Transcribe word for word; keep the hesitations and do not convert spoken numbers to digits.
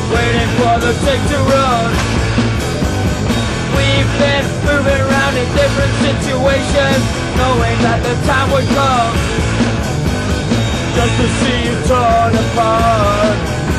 waiting for the tick to run. We've been moving around in different situations, knowing that the time would come just to see you torn apart.